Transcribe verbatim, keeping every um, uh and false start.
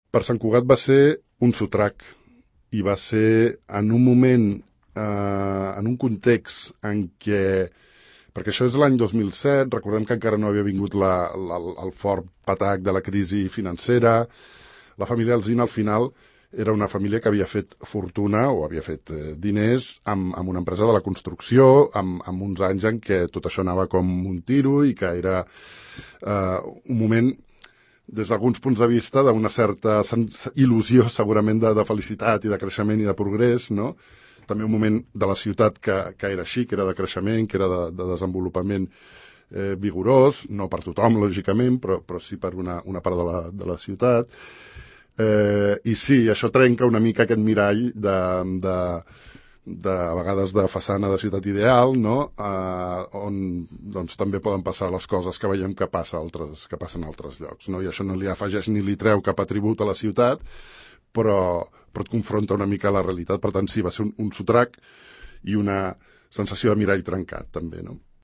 per Sant Cugat va ser un sotrac, i va ser en un moment, eh, en un context en què, perquè això és l'any dos mil set, recordem que encara no havia vingut la, la, el fort patac de la crisi financera. La família Alsina, al final, era una família que havia fet fortuna o havia fet eh, diners amb, amb una empresa de la construcció, amb, amb uns anys en què tot això anava com un tiro i que era eh, un moment, des d'alguns punts de vista, d'una certa il·lusió segurament de, de felicitat i de creixement i de progrés, no? També un moment de la ciutat que, que era així, que era de creixement, que era de, de desenvolupament eh, vigorós, no per tothom, lògicament, però, però sí per una, una part de la, de la ciutat. Eh, I sí, això trenca una mica aquest mirall de, de, de a vegades de façana de ciutat ideal, no? Eh, on doncs, també poden passar les coses que veiem que, passa altres, que passen a altres llocs, no? I això no li afegeix ni li treu cap atribut a la ciutat, però, però et confronta una mica a la realitat. Per tant, sí, va ser un, un sotrac i una sensació de mirall trencat, també, no?